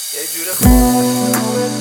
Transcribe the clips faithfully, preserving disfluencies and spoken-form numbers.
یه جور خاص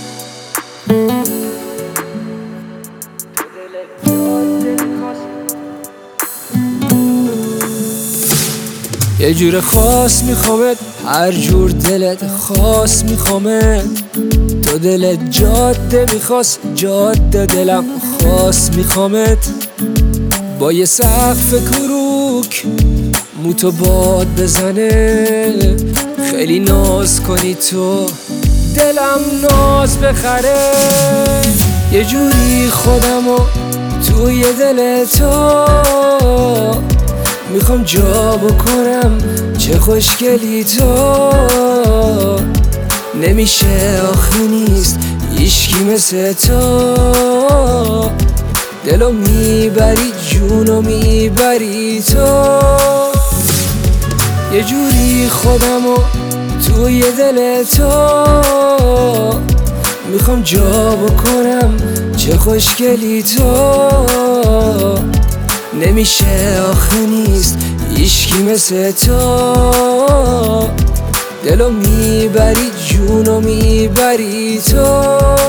یه جور خاص میخوامت، هر جور دلت خاص میخوامت. تو دلت جاده میخواست، جاده دلم خاص میخوامت. با یه سقف کروک موتو باد بزنه، خیلی ناز کنی تو دلم ناز بخره. یه جوری خودمو توی دل تو میخوام جا بکنم، چه خوشگلی تو. نمیشه آخه نیست هیچکی مثل تو. دلو میبری جونو میبری تو. یه جوری خودمو توی دل تو میخوام جا بکنم، چه خوشگلی تو. نمیشه آخه نیست هیچکی مثل تو. دلو میبری جونو میبری تو.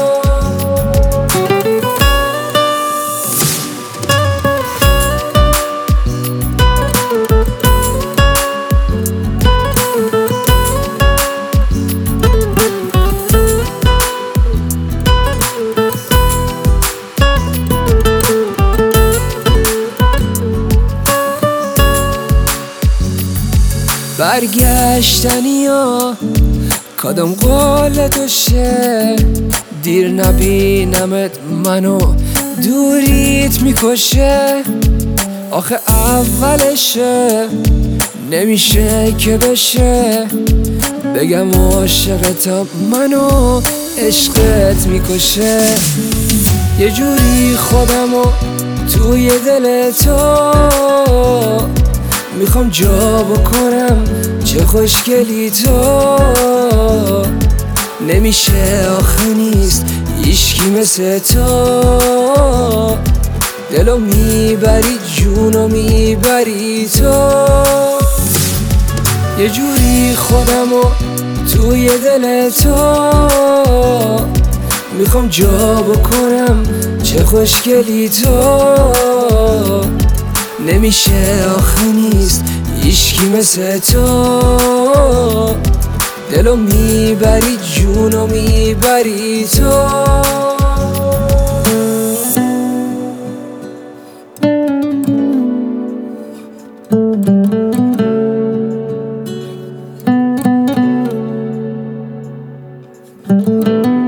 برگشتنی ها کدام قول توشه، دیر نبینمت منو دوریت میکشه. آخه اولشه نمیشه که بشه، بگم عاشقتم منو عشقت میکشه. یه جوری خودمو توی دل تو میخوام جا بکنم، چه خوشگلی تو. نمیشه آخه نیست هیچکی مثل تو. دلو میبری جونو میبری تو. یه جوری خودمو توی دل تو میخوام جا بکنم، چه خوشگلی تو. نمیشه آخه نیست هیچکی مثل تو. دلو میبری جونو میبری تو. thank you